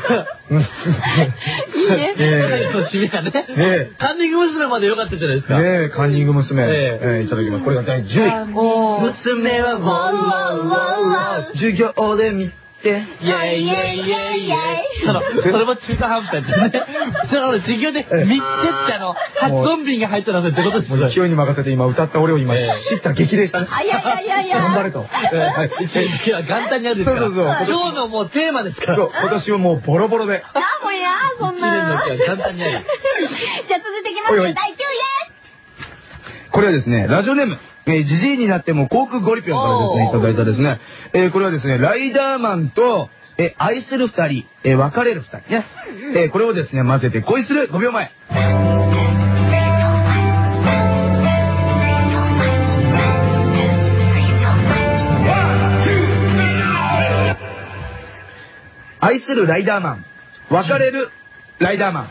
いいね。 ええ、締めがね。 ねカンニング娘まで良かったじゃないですか。 ねえ、カンニング娘。ええ、いただきます。これがだいじゅうい。娘はワンワンワンワン。授業で見て。イェイイェイイェイイェイイェイ。 それも中途半端ですね。その授業で見てってあの、発音便が入ったのってことですよ。 勢いに任せて今歌った俺を今、知った激励したね。 あ、いやいやいやいや。 頑張れと。はい。 いや、元旦にあるんですから。 そうそうそう。 今日のもうテーマですから。 今年はもうボロボロで。 あ、もうや、そんな。 元旦にある。 じゃあ続いていきますよ。だいじゅういです。 これはですね、ラジオネーム。えー、じじいになっても航空ゴリピョンからですね、いただいたですね。えー、これはですね、ライダーマンと、えー、愛する二人、えー、別れる二人ね。えー、これをですね、混ぜて恋するごびょうまえ。愛するライダーマン、別れるライダーマン。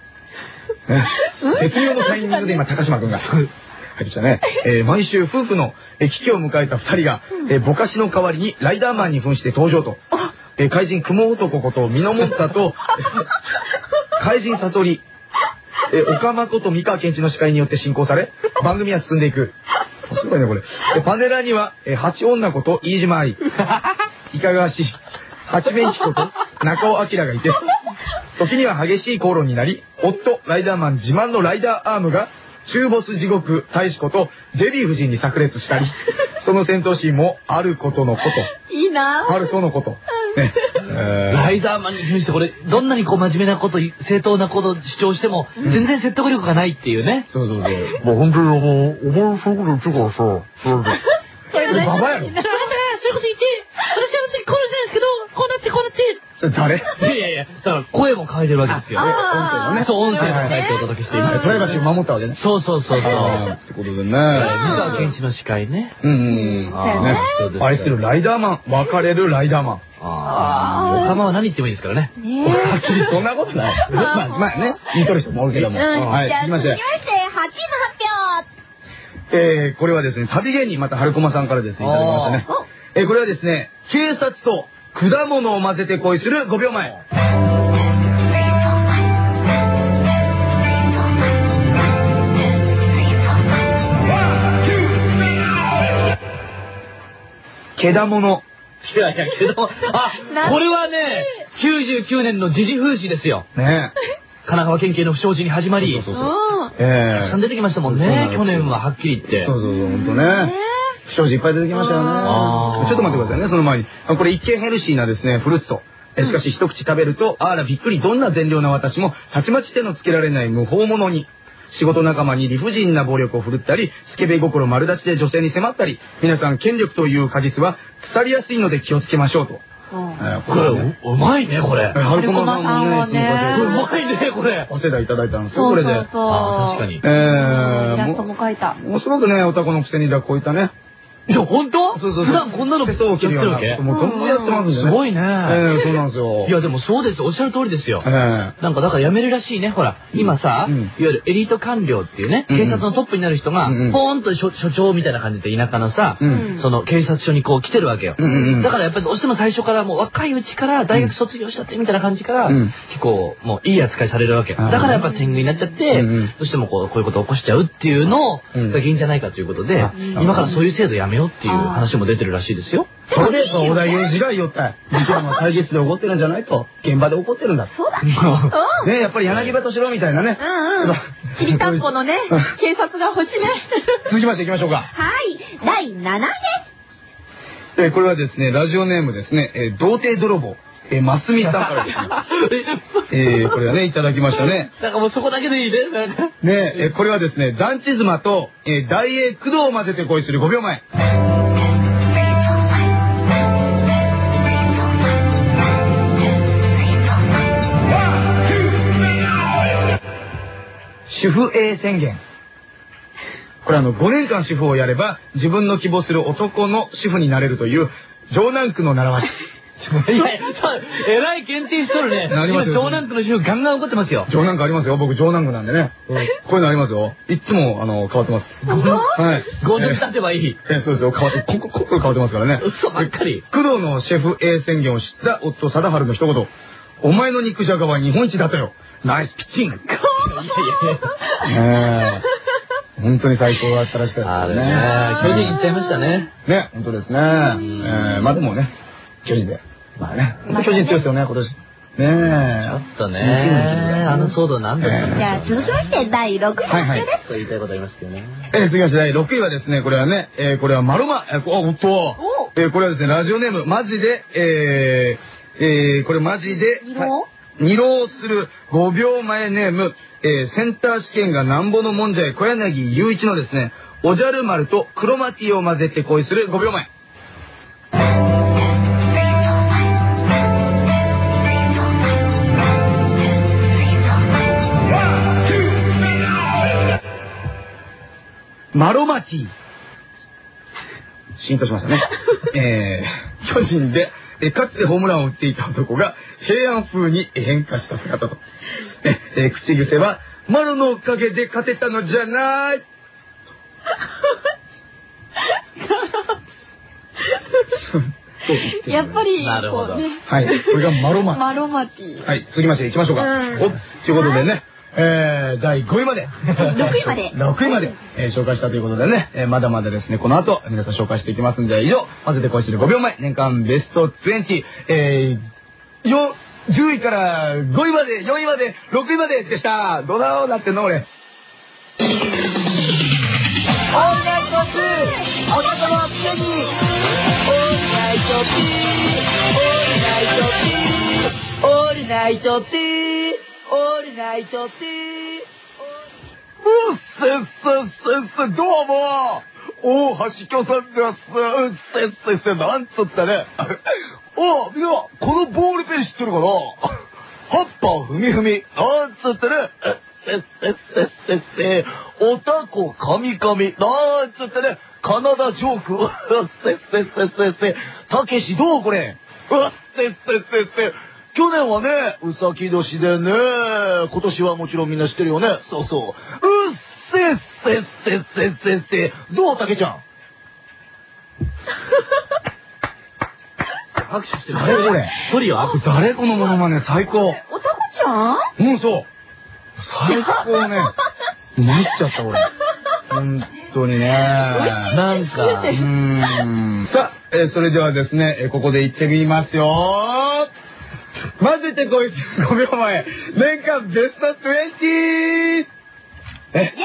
絶妙のタイミングで今、高島くんが。入ってきたね。えー、毎週夫婦の、えー、危機を迎えた二人が、えー、ぼかしの代わりにライダーマンに扮して登場と。えー、怪人雲男ことミノモンタと、怪人サソリ、えー、岡間こと三河健一の司会によって進行され、番組は進んでいく。すごいね、これ。えー、パネラーには、えー、八女こと飯島愛、いかがわしい、八面チこと中尾明がいて、時には激しい口論になり、夫、ライダーマン自慢のライダーアームが、中ボス地獄大使ことデヴィ夫人に炸裂したり、 その戦闘シーンもあることのこと。 いいな。 あるとのこと。ね。 ライダーマンに扮してこれ、どんなにこう真面目なこと、正当なこと主張しても、全然説得力がないっていうね。 そうそうそう。 もう本当にもう、お前そういうこと言ってからさ、 それババやろ。 そういうこと言って、私は本当にこうなんですけど、こうなってこうなって。 それ誰？ いやいや、だから声も変えてるわけですよ。 音声のね。 そう、音声も変えてお届けしています。 プライバシーを守ったわけね。 そうそうそうそう。 ってことでね。 三河健一の司会ね。 うんうん。ね。愛するライダーマン、別れるライダーマン。 ああ。おかまは何言ってもいいですからね。 はっきりそんなことない。まあ、まあね、言いとる人もおるけども。はい、 じゃあ、続きまして、はちいの発表。 えー、これはですね、旅芸人、また春駒さんからですね、いただきましたね。えー、これはですね、警察と果物を混ぜて恋するごびょうまえ。けだもの。 いやいや、けど、あ、これはね、きゅうじゅうきゅうねんの時事風刺ですよ。 ね神奈川県警の不祥事に始まり、 そうそうそう。えたくさん出てきましたもんね、去年ははっきり言って。 そうそうそう、ほんとね。不祥事いっぱい出てきましたよね。ちょっと待ってくださいね、その前に。これ一見ヘルシーなですね、フルーツと。しかし一口食べると、あらびっくり、どんな善良な私も、たちまち手のつけられない無法者に。仕事仲間に理不尽な暴力を振るったり、スケベ心丸出しで女性に迫ったり、皆さん権力という果実は腐りやすいので気をつけましょうと。 これ、うまいね、これ。 春駒さんもね、 うまいね、これ。 お世代いただいたんですよ、これで。 そうそう。 あ、確かに。 えー、イラストも描いた。 面白くね、オタクのくせにこういったね。 いや、本当？ そうそうそう。 普段こんなの手相を切るようなこともどんどんやってますんでね。 すごいね。 ええ、そうなんですよ。 いや、でもそうです。おっしゃる通りですよ。 ええ。 なんかだから辞めるらしいね。ほら、今さ、いわゆるエリート官僚っていうね、警察のトップになる人が、ポーンと所長みたいな感じで田舎のさ、その警察署にこう来てるわけよ。だからやっぱりどうしても最初からもう若いうちから大学卒業したってみたいな感じから、結構もういい扱いされるわけ。だからやっぱ天狗になっちゃって、どうしてもこう、こういうことを起こしちゃうっていうのを、が原因じゃないかということで、今からそういう制度やめようっていう話も出てるらしいですよ。 それで、小田裕二が言った。事件は会議室で起こってるんじゃないと。現場で起こってるんだ。 そうだ。 ね、やっぱり柳葉敏郎みたいなね。 うんうん。きりたんぽのね、警察が欲しいね。 続きましていきましょうか。 はい、だいなないです。え、これはですね、ラジオネームですね、え、童貞泥棒。え、ますみさんからですね。え、これはね、いただきましたね。 だからもうそこだけでいいね。 ねえ、これはですね、団地妻と、え、大英工藤を混ぜて恋するごびょうまえ。主婦 A 宣言。これあの、ごねんかん主婦をやれば、自分の希望する男の主婦になれるという、城南区の習わし。 いや、えらい限定しとるね。今、城南区の主婦ガンガン怒ってますよ。 城南区ありますよ。僕、城南区なんでね。こういうのありますよ。いつも、あの、変わってます。はい。 ごねん経てばいい。 え、そうですよ。変わって、ここ、ここ変わってますからね。 嘘ばっかり。 工藤のシェフ A 宣言を知った夫、貞治の一言。お前の肉じゃがは日本一だったよ。ナイスピッチング。いやいやいや。本当に最高だったらしかったですね。 巨人行っちゃいましたね。 ね、本当ですね。えまあでもね、巨人で。まあね。巨人強いですよね、今年。ねえ。 ちょっとね。あの騒動なんだったじゃあ続きましてだいろくい発表です。 と言いたいことありますけどね。 え続きましてだいろくいはですね、これはね、えこれはマロマ、あ、おっと。えこれはですね、ラジオネーム、マジで、ええこれマジで、二浪するごびょうまえネーム、えー、センター試験がなんぼのもんじゃい小柳雄一のですね、おじゃる丸とクロマティを混ぜて恋するごびょうまえ。マロマティ。シーンとしましたね。えー、巨人で、えかつてホームランを打っていた男が平安風に変化した姿と。ええ口癖は、マロのおかげで勝てたのじゃない。 やっぱり、 なるほど。 はい。これがマロマティ。 マロマティ。 はい。続きまして行きましょうか。お、ということでね。えー、だいごいまで。 ろくいまで。 ろくいまで、えー、紹介したということでね、えー、まだまだですね、この後、皆さん紹介していきますんで、以上、混ぜて恋してるごびょうまえ、年間ベストにじゅう、えー、よ、じゅういからごいまで、よんいまで、ろくいまででした。どうだろうなってんの俺。オールナイトおたこのくせにオールナイトティーオールナイトティーオールナイトティーうっせっせっせっせどうも大橋巨さんです。うっせっせっせなんつったね。おみんなこのボールペン知ってるかな。葉っぱふみふみなんつってね。せっせっせっせっせおたこかみかみなんつってね。カナダジョークうっせっせっせっせっせたけしどうこれうっせっせっせっせ去年はねうさぎ年でね今年はもちろんみんな知ってるよね。そうそううっせっせっせっせっせっせどうたけちゃん拍手してる。誰これトリオ誰このモノマネ最高。 おたこちゃんうんそう最高ね参っちゃった俺本当にねなんかうーんさあ、えー、それではですね、えー、ここで言ってみますよ混ぜてこいごびょうまえ年間ベストにじゅうえイエイイエ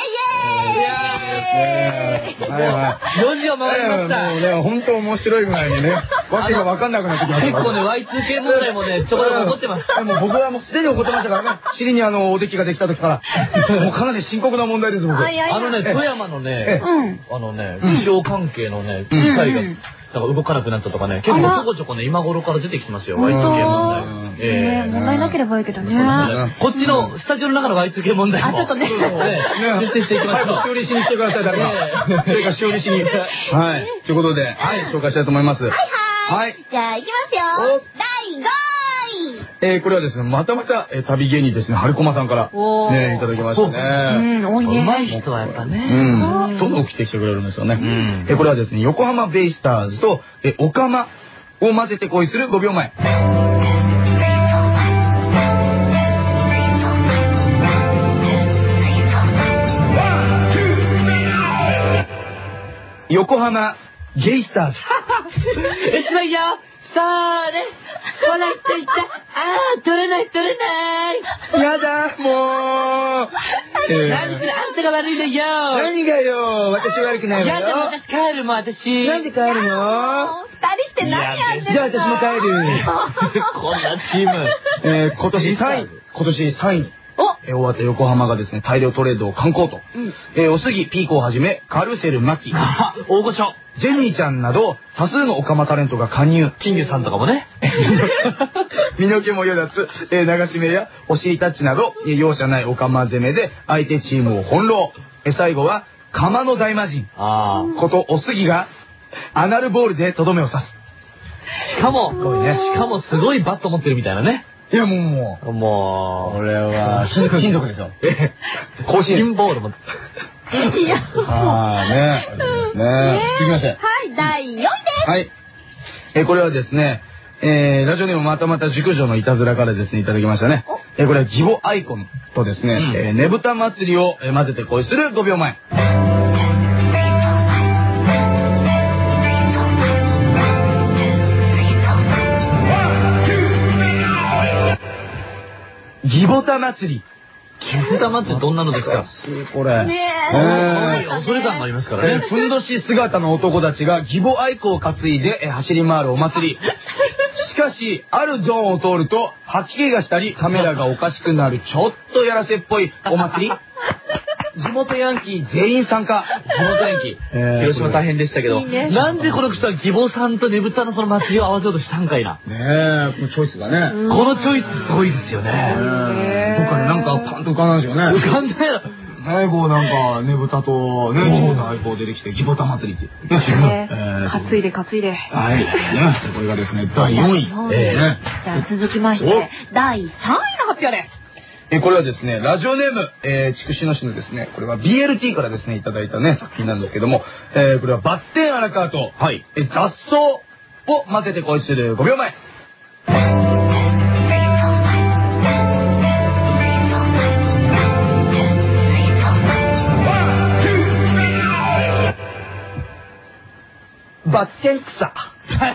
ーイはいはいよじを回りました。 もうね本当面白いぐらいにねわけが分かんなくなってきました。 結構ね ワイツーケー 問題もねちょこちょこ起こってます。 もう僕はもうすでに起こってましたからね尻にあのおできができた時からもうかなり深刻な問題です僕。 あのね富山のねあのね気象関係のね機械がなんか動かなくなったとかね結構ちょこちょこね今頃から出てきてますよ ワイツーケー 問題。 ええ問題なければいいけどね。 こっちのスタジオの中の ワイツーケー 問題もあちょっとね実践していきましょう。 早くしおりしに来てください誰か誰かしおりしにはいということではい紹介したいと思います。 はいはい。じゃあ行きますよ。だいごい。 えー、これはですね、またまた、えー、旅芸人ですね、春駒さんから、ね、いただきましたね。 うん、多いね。 うまい人はやっぱね。 うん。どんどん来てきてくれるんですよね。うん。えー、これはですね、横浜ベイスターズと、えー、オカマを混ぜて恋するごびょうまえ。横浜ゲイスターズ。 えつまいよそれほらついたあー取れない取れないやだもう何するあんたが悪いのよ何がよ私悪くないわよやだ私帰るもん私なんで帰るの二人して何やってんの。 じゃあ私も帰るこんなチームえー今年さんい今年さんいえー、終わった横浜がですね大量トレードを敢行と、うんえー、おすぎピーコをはじめカルセルマキ大御所ジェニーちゃんなど多数のオカマタレントが加入金魚さんとかもね身の毛もよだつ、えー、流し目やお尻タッチなど、えー、容赦ないオカマ攻めで相手チームを翻弄、えー、最後は釜の大魔神ことおすぎがアナルボールでとどめを刺す。 しかもしかもすごいバット持ってるみたいなね。 いやもう、 もう、 これは、金属ですよ。 甲子園ボールも。 いや、 ああ、ね。ね。続きまして。 はい、だいよんいです。 はい。え、これはですね、えー、ラジオネームまたまた熟女のいたずらからですね、いただきましたね。え、これは義母アイコンとですね、え、ねぶた祭りを混ぜて恋するごびょうまえ。ギボタ祭り。 ギボタ祭りどんなのですかこれ。 ねえ。恐れ感がありますからね。 ふんどし姿の男たちが義母愛子を担いで走り回るお祭り。しかし、あるゾーンを通ると、吐き気がしたり、カメラがおかしくなる、ちょっとやらせっぽいお祭り。地元ヤンキー全員参加。 地元ヤンキー。広島大変でしたけど。なんでこの人は義母さんとねぶたのその祭りを合わせようとしたんかいな。 ねえ、このチョイスがね。 このチョイスすごいですよね。 どっかでなんかパンと浮かんだんですよね。 浮かんだよ。 ねこうなんかねぶたとね、地元愛好出てきて、義母た祭りって言って。 担いで担いで。 はい。ね、これがですね、だいよんい。 じゃあ続きまして、だいさんいの発表です。 えこれはですね、ラジオネーム、えー、筑紫野市のですね、これは ビーエルティー からですね、いただいたね、作品なんですけども、えー、これはバッテン荒川と、はい、え雑草を混ぜて恋するごびょうまえ。バッテン草。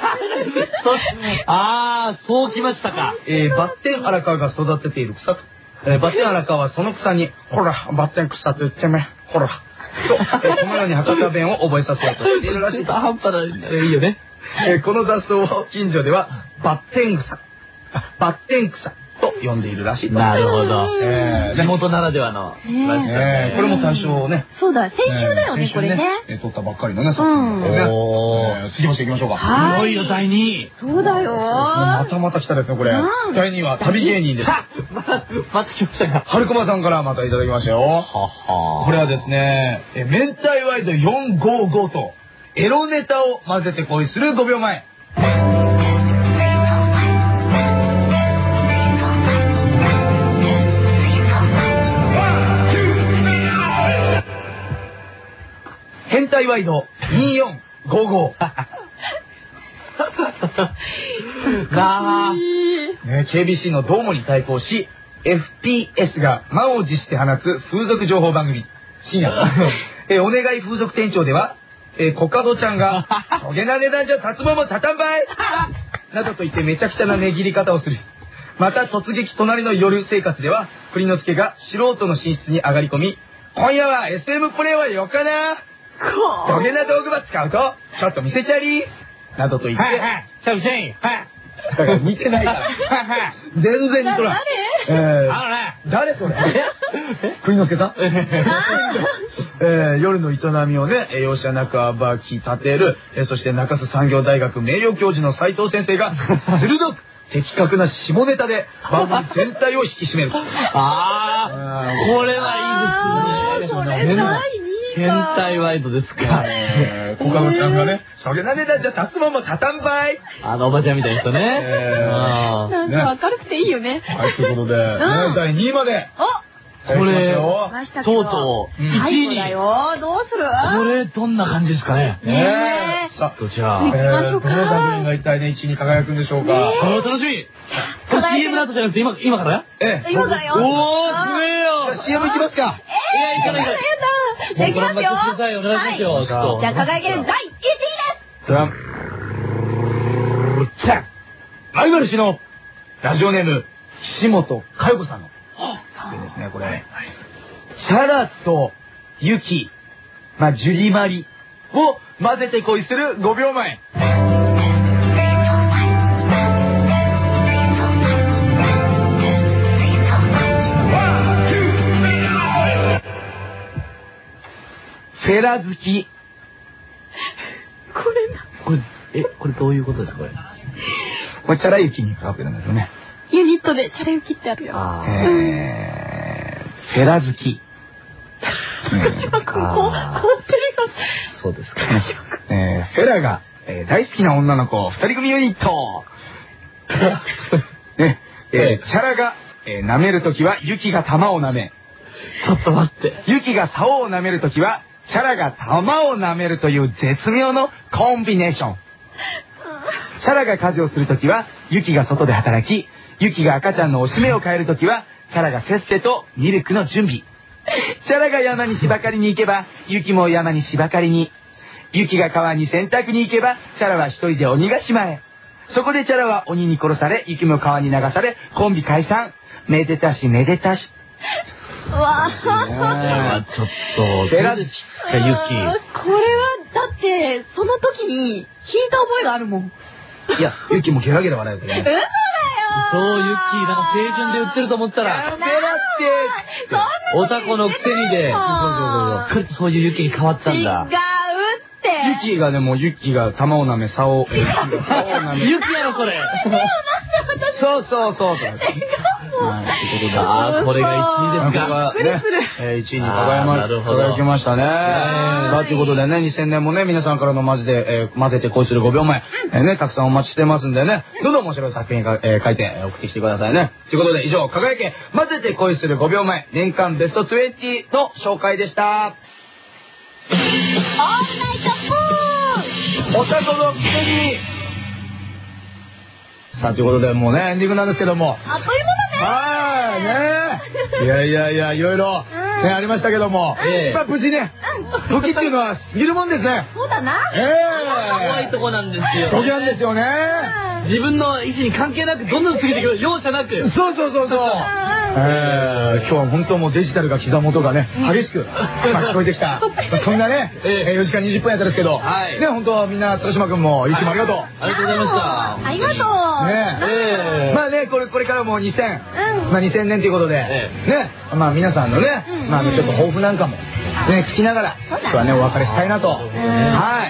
ああ、そうきましたか。 えー、バッテン荒川が育てている草と。 バッテン荒川はその草に、ほら、バッテン草と言ってめ、ほら。と、このように博多弁を覚えさせようとしているらしいと。 半端ない。いいよね。 この雑草を近所では、バッテン草。バッテン草。と呼んでいるらしい。 なるほど。地元ならではの。 これも最初ね。 そうだ、先週だよね、これね。 撮ったばっかりのね、作品ですね。次もしていきましょうか。 すごいよ、だいにい。 そうだよ。 またまた来たですね、これ。だいにいは旅芸人です。 また来ましたか。 春駒さんからまたいただきましたよ。これはですね、明太ワイドよんごーごと、エロネタを混ぜて恋するごびょうまえ。変態ワイドにーよんごーごー。 なあ。 ね、ケービーシー のドーモに対抗し、エフピーエス が満を持して放つ風俗情報番組、深夜。え、お願い風俗店長では、え、コカドちゃんが、そげな値段じゃ立つもも立たんばいなどと言ってめちゃくちゃな値切り方をする。また突撃隣の夜生活では、栗之助が素人の寝室に上がり込み、今夜は エスエム プレイはよかなどげな道具ば使うと、ちょっと見せちゃりなどと言って、 はいはい、シャブシェイン、はい。 だから似てないから。全然似とらん。 誰？あのね。 誰それ？栗之助さん？夜の営みをね、容赦なく暴き立てる、そして中洲産業大学名誉教授の斉藤先生が、鋭く的確な下ネタで番組全体を引き締める。 ああ、これはいいですね。 それない変態ワイドですか。 コカドちゃんがね、そげな値段じゃ立つまま立たんばい。 あのおばちゃんみたいな人ね。 なんか明るくていいよね。 はい、ということで、だいにいまで。 これ、とうとう、 いちいだよ。どうする？ これ、どんな感じですかね。 ねえ。さあ、 じゃあ、行きましょうか。 どの作品が一体ね、いちいに輝くんでしょうか。 楽しみ。シーエム の後じゃなくて、今、今から？ ええ。今からよ。 おー、すげえよ。 シーエム 行きますか。 ええ、行かないから。じゃあ行きますよ。 お願いしますよ。 じゃあ、輝けるだいいちいです。 じゃん。ライバル氏のラジオネーム、岸本佳代子さんの。でですね、これ。チャラとユキ、まあ、ジュリマリを混ぜて恋するごびょうまえ。フェラ好き。 これな。 これ、え、これどういうことですか、これ。 これ、チャラユキにかかってるんですよね。 ユニットでチャラユキってあるよ。 えー、フェラ好き。 こう、凍ってるよ。 そうですか。 えー、フェラが、えー、大好きな女の子、二人組ユニット。ね、えー、チャラが、えー、舐めるときは、ユキが玉を舐め。 ちょっと待って。 ユキが竿を舐めるときは、チャラが玉を舐めるという絶妙のコンビネーション。チャラが家事をするときは、ユキが外で働き、ユキが赤ちゃんのおしめを変えるときは、チャラがせっせとミルクの準備。チャラが山に芝刈りに行けば、ユキも山に芝刈りに。ユキが川に洗濯に行けば、チャラは一人で鬼ヶ島へ。そこでチャラは鬼に殺され、ユキも川に流され、コンビ解散。めでたしめでたし。 うわぁ。ちょっと、 ベラズチかユキ。これは、だって、その時に、聞いた覚えがあるもん。 いや、ユキもゲラゲラ笑うとね。 嘘だよそう、ユッキー、なんか青春で売ってると思ったら。 やめろっておたこのくせにで。そうそうそう。そういうユッキーに変わったんだ。 違うって。 ユキがね、もうユッキーが玉を舐め、竿を、竿を舐め。 ユッキーやろ、これ。 そうそうそう。 ああ、これがいちいですか。 ね、いちいに輝きましたね。さあ、ということでね、にせんねんもね、皆さんからのマジで、混ぜて恋するごびょうまえ、ね、たくさんお待ちしてますんでね、どんどん面白い作品書いて送ってきてくださいね。ということで、以上、輝け、混ぜて恋するごびょうまえ、年間ベストにじゅうの紹介でした。 オールナイトプーおたこのくせに。さあ、ということで、もうね、エンディングなんですけども。 あっという間だね。 はい、ね。いやいやいや、いろいろ、ね、ありましたけども。まあ、無事ね、時っていうのは過ぎるもんですね。 そうだな。 ええ。 怖いとこなんですよ。 時なんですよね。 自分の意思に関係なく、どんどん過ぎてくる。容赦なく。 そうそうそうそう。 今日は本当もうデジタルが刻む音がね、激しく聞こえてきた。そんなね、よじかんにじゅっぷんやったんですけど、ね、本当みんな、高島君も、ゆきもありがとう。 ありがとうございました。 ありがとう。 ね、まあね、これ、これからもにせん、まあにせんねんということで、ね、まあ皆さんのね、まあちょっと抱負なんかも、ね、聞きながら、今日はね、お別れしたいなと。はい。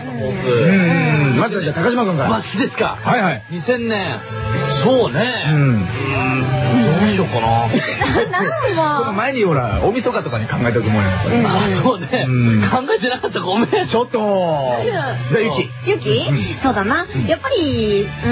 まずはじゃあ、高島君から。 マジですか。 はいはい。 にせんねん。そうね。うん。どうしようかな。 その前にほら、大晦日とかに考えておくもんや。 そうね。考えてなかった。ごめん。 ちょっと。じゃあ、ゆき。 ゆき？そうだな。やっぱり、うん、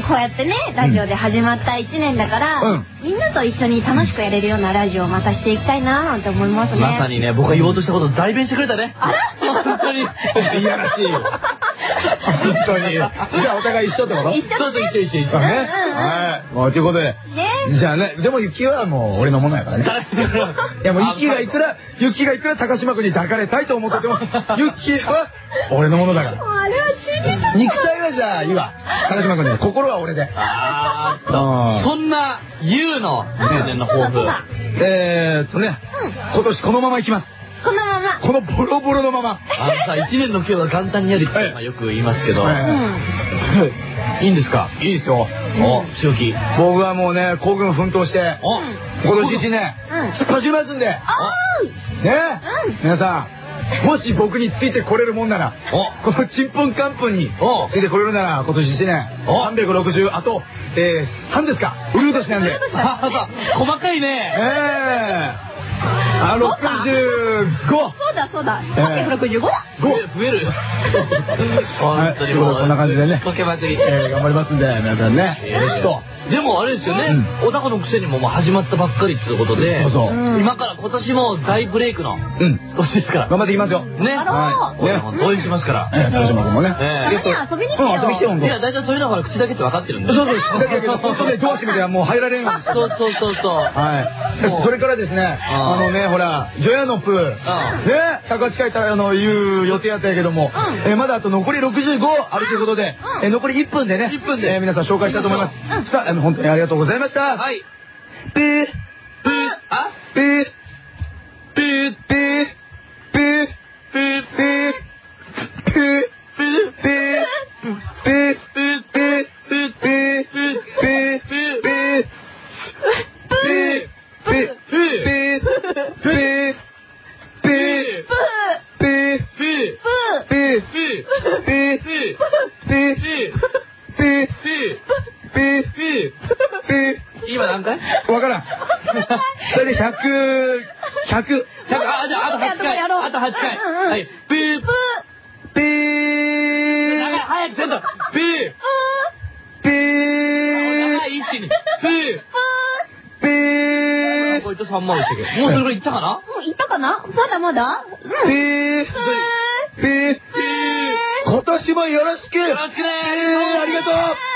こうやってね、ラジオで始まったいちねんだから、みんなと一緒に楽しくやれるようなラジオをまたしていきたいななんて思いますね。 まさにね、僕が言おうとしたこと代弁してくれたね。あら？本当に。 いやらしい。本当に。じゃあ、お互い一緒ってこと？ 一緒。 そうそう、一緒一緒一緒ね。 はい。もう、ということで。じゃあね、でも雪はもう俺のものやからね。いやもう雪がいくら、雪がいくら高島君に抱かれたいと思ってても、雪は俺のものだから。 あれは信じた。 肉体はじゃあ、いいわ。高島君ね、心は俺で。 ああ。そんな、ゆうのにせんねんの抱負。 えーっとね、今年このままいきます。 このまま。 このボロボロのまま。 あのさ、いちねんの今日は元旦にやるってよく言いますけど。いいんですか？ いいですよ。 お、強気。 僕はもうね、興奮奮闘して、今年一年、突っ走りますんで。ね、皆さん、もし僕についてこれるもんなら、このちんぷんかんぷんについてこれるなら、今年いちねん、さんびゃくろくじゅう、あと、えー、さんですか？ウルー年なんで。 細かいね。 ええ。あ、ろくじゅうご。 そうだそうだ。さんびゃくろくじゅうごだ。 増える。 本当にもうこんな感じでね。 かけまくり。 頑張りますんで、皆さんね。 でもあれですよね。おたこのくせにも始まったばっかりっていうことで、今から今年も大ブレイクの年ですから。 頑張っていきますよ。 ね。応援しますから。 高島君もね。 遊びに来てよ。 遊びに来てよ。 いや、大体そういうのは口だけって分かってるんで。 そうそう、口だけど、本当ね、どうしめてはもう入られんわ。 そうそうそうそう。 はい。それからですね、あのね、ほら、ジョヤのプー、ね、高近いあの、言う予定やったんやけども、まだあと残りろくじゅうごあるということで、残りいっぷんでね、いっぷんで皆さん紹介したいと思います。さあ、本当にありがとうございました。 はい。 ピー、 ピー、あピー、 ピー、 ピー、ピー、ピー、ピー、ピー、ピー、ピー、ピー、ピー、ピー、ピー、ピー、ピー、ピー、ピー、ピー、ピー、 今何回？ わからん。それでひゃく、ひゃく、 ひゃく、あ、じゃああとはちかい。あとはちかい。はい。ピー、 ピー、 早くせんと。ピー、 ピー、 はい、一気に。ピー、 ピー、 こいつさんまんでしたけど。もうそれぐらいいったかな？ もういったかな？まだまだ？ ピー、ピー、ピー、今年もよろしく。 よろしくねー。 ありがとう。